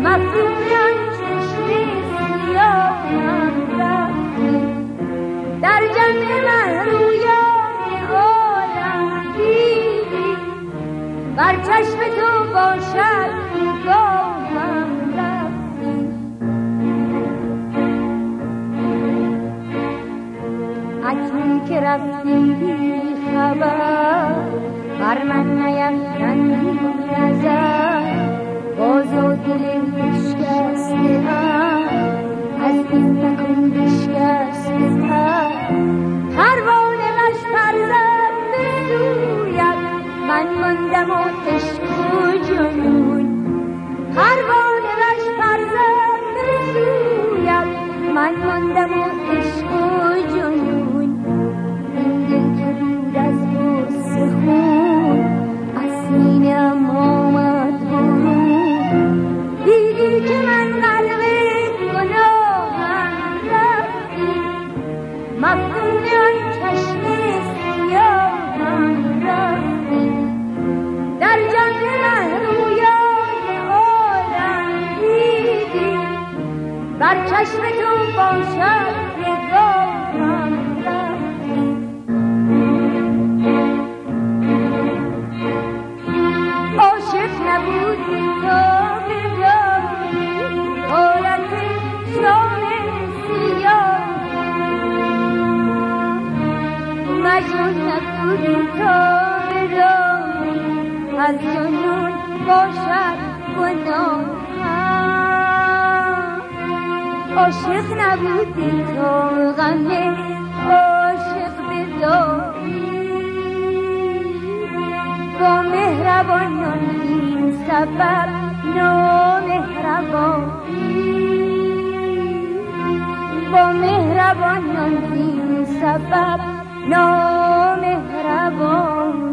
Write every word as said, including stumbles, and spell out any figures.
مفرویان چشمی سیاهم رفتی در جمع محرویان عالم دیدی بر چشم تو باشد نگاهم رفتی اکنون که رفتی خبر بر من نیفکندی نظر باز و دل بشکسته ام از این نکن بشکسته تر پروانه مش پرزد به سویت من ماندم و عشق و جنون پروانه مش پرزد به سویت من ماندم و عشق و جنون این دل که بود از غصه خون از سینه‌ام آمد برون دیدی که من غرق گناهم رفتی مفتون آن چشم سیاهم رفتی در جمع محرویان عالم دیدی بر چشم تو باشد نگاهم رفتی عاشق نبودی تا بدانی حالت شام سیاه مجنون نبودی تا بدانی از جنون باشد گناه عاشق نبودی تا غم عاشق بدانی با مهربانان این سبب نامهربانی با مهربانان این سبب نامهربانی